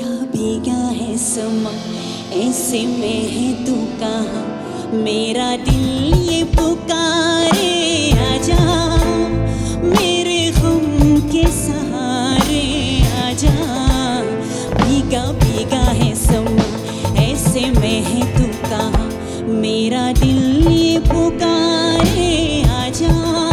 भीगा भीगा है समा, ऐसे में है तू कहाँ, मेरा दिल ये पुकारे आजा, मेरे गम के सहारे आजा। भीगा भीगा है समा, ऐसे में है तू कहाँ, मेरा दिल ये पुकारे आजा।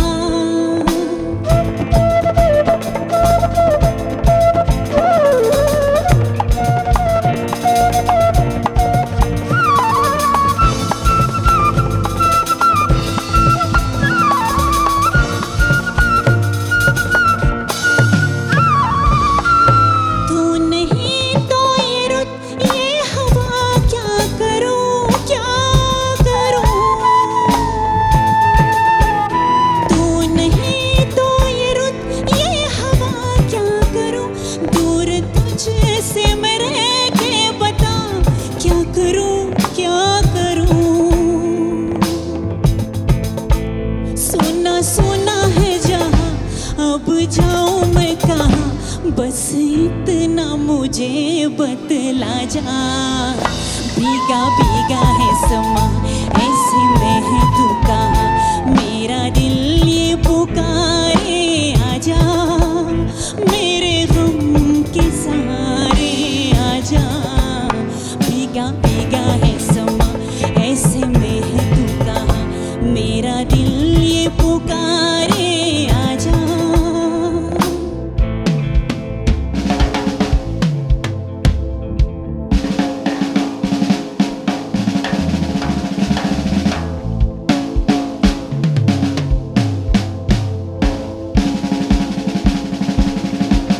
सोना है जहाँ, अब जाऊँ मैं कहाँ, बस इतना मुझे बतला जा। भीगा भीगा है समा, ऐसे में है तू कहाँ, मेरा दिल ये पुकारे आजा, मेरे गम के सहारे आजा। भीगा भीगा है समा, ऐसे में है तू कहाँ, मेरा दिल ये पुकारे आजा।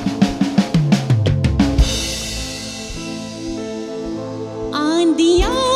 आंधियाँ